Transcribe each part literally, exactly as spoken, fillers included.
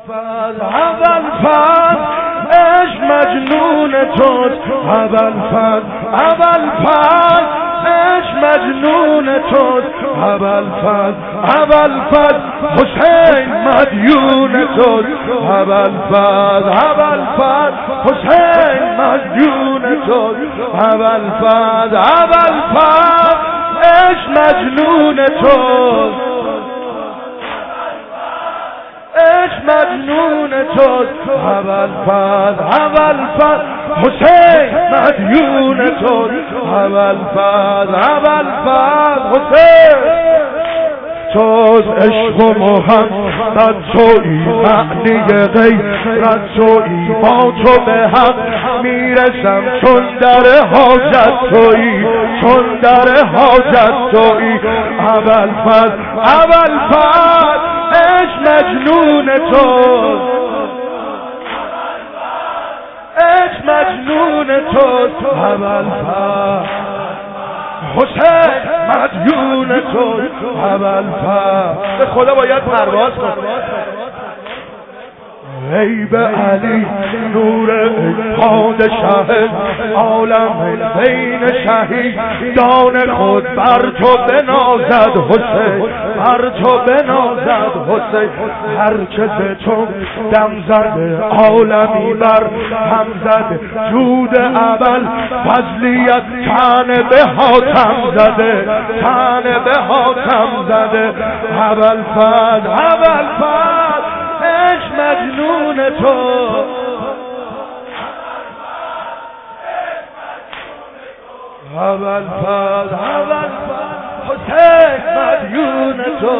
فاز اول فاز عشق مجنون توست اول فاز اول فاز عشق مجنون توست اول فاز اول فاز حسین مدیون توست اول فاز اول فاز حسین مدیون توست اول فاز اول فاز عشق مجنون توست عشق مجنون توست اول فاز اول فاز حسین مدیون توست اول فاز اول فاز حسین توست عشق و محبت تویی معنی غیرت تویی با تو به حق میرسم چون در حاجت تویی چون در حاجت تویی اول فاز اول فاز عشق مجنون توست عشق مجنون توست اول فاز حسین مدیون توست اول فاز به خدا باید پرواز کن ای به علی نور پادشاه عالم بین شهیدان خود بر تو بنازد حسین بر تو بنازد حسین هر که ز تو دم زده عالمی بر هم زده جود اول فضلیت تن به حاتم زده تن به حاتم زده اول فاز اول فاز عشق مجنون تو اول فاز اول فاز حسین مدیون تو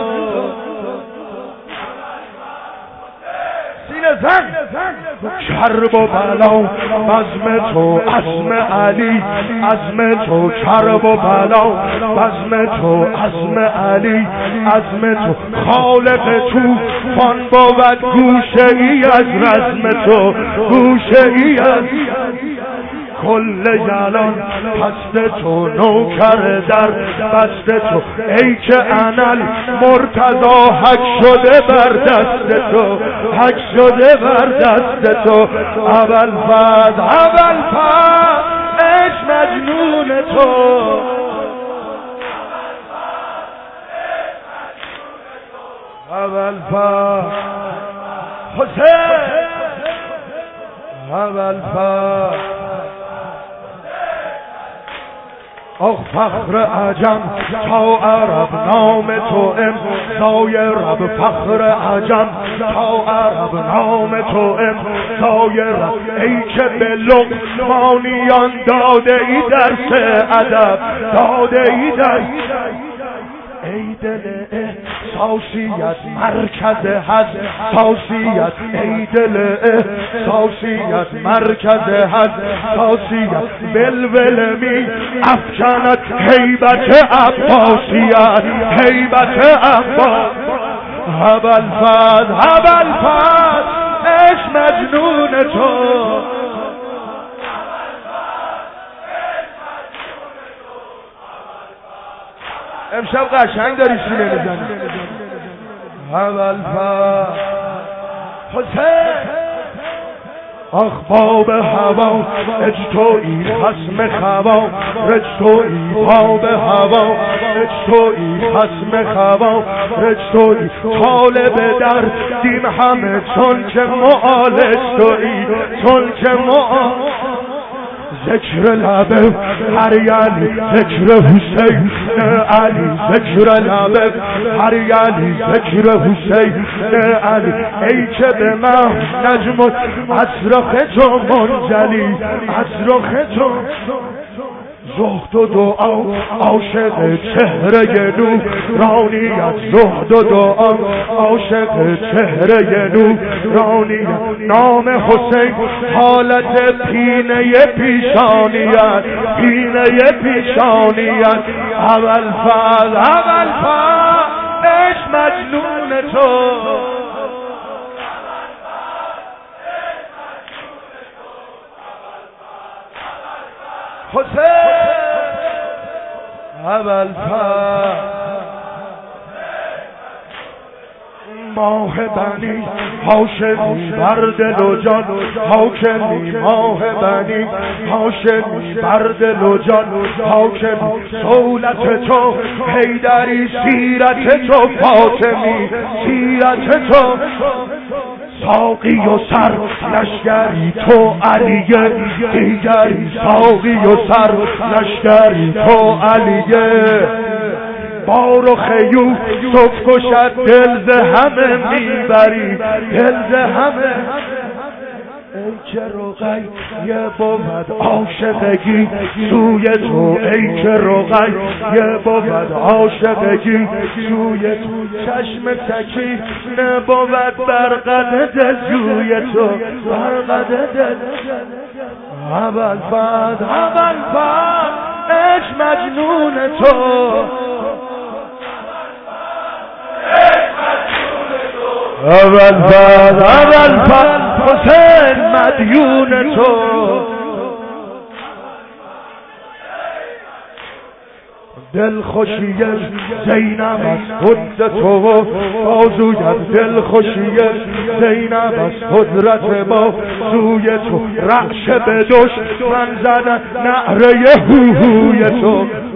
سینه زن کرب و بلا بزم تو عزم علی عزم تو کرب و بلا بزم تو عزم علی عزم تو خالق تو فان بود گوشه ای از رزم تو گوشه ای از کل جلال پست تو نوکر در بست تو ای که انل مرتضی حق شده بر دست تو حق شده بر دست تو اول فاز اول فاز عشق مجنون تو اول فاز حسین اول فاز آخ فخر عجم تا عرب نام تو امضای رب فخر عجم تا عرب نام تو امضای رب ای که به لقمانیان داده ای درس ادب داده ای درس ای دل احساسیت مرکز حساسیت ای دل احساسیت مرکز حساسیت بلبل می افکند هیبت عباسیت هیبت عباس اول فاز اول فاز عشق مجنون تو امشب قشنگ داری سینه میزنی اول فاز حسین آخ باب هوا اجتوئی خسم خوا رجتوئی باب هوا اجتوئی خسم خوا رجتوئی طالب در دیم همه چون که معالج توئی چون که معالج ذکر لبه هر یعنی ذکر حسین علی ذکر لبه هر یعنی ذکر حسین علی ای که به من نجم از رخ تو منجلی از رخ تو زهد و دعا عاشق چهره نورانیت زهد و دعا عاشق چهره نورانیت نام حسین حالت پینه پیشانیت پینه پیشانیت اول فاز اول فاز عشق مجنون تو حسین اول فاز ماه بنی هاشمی بر دل و جان حاکمی ماه بنی هاشمی بر دل و جان حاکمی سولت تو حیدری سیرت تو فاطمی سیرت تو ساقی و سر لشگری تو علیه دیگری ساقی و سر لشگری تو علیه بار و خیو صف کشد دل ز همه میبری دل ز همه ای که رقی یه بود عاشقگی سوی تو ای که رقی یه بود عاشقگی سوی تو چشم تکی نبود بر قدد جوی تو بر قدد اول فد اول فد اش مجنون تو اول فد اول فد حسین مدیون تو دل خوشی زینب از خود تو بازویت دل خوشی زینب از قدرت با سوی تو رعشه به دشمن زدن نعره هوهوی تو